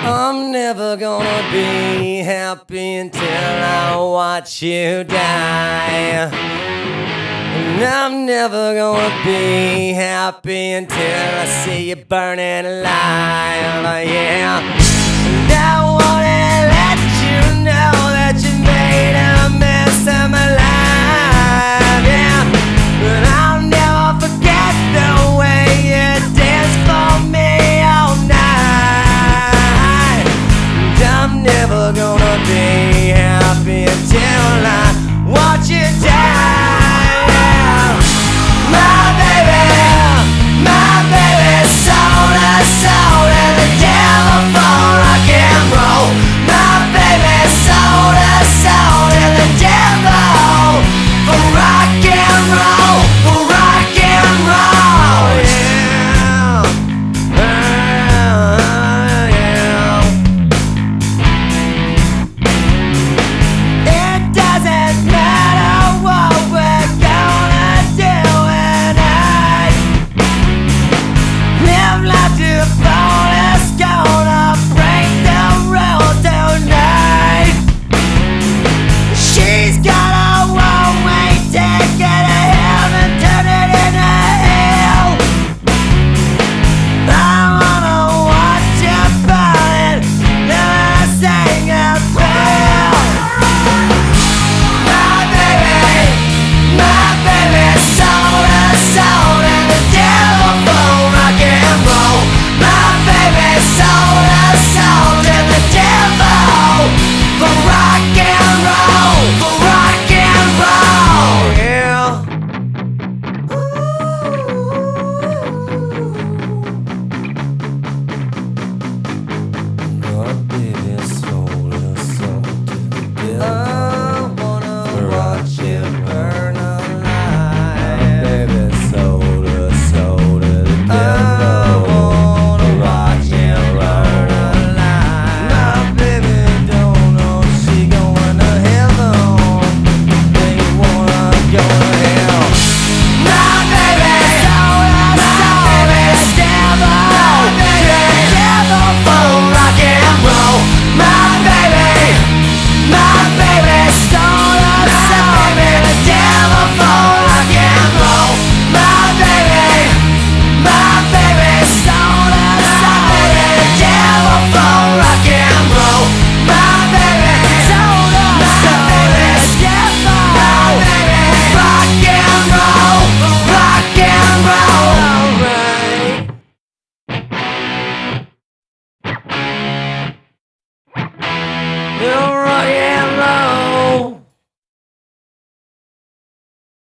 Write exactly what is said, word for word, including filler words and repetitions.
I'm never gonna be happy until I watch you die. And I'm never gonna be happy until I see you burning alive, yeah. And I wanna let you know that you made a mess of my life, yeah. But I'll never forget the way you danced for me all night. And I'm never gonna be happy until I watch you die. You're rock and roll.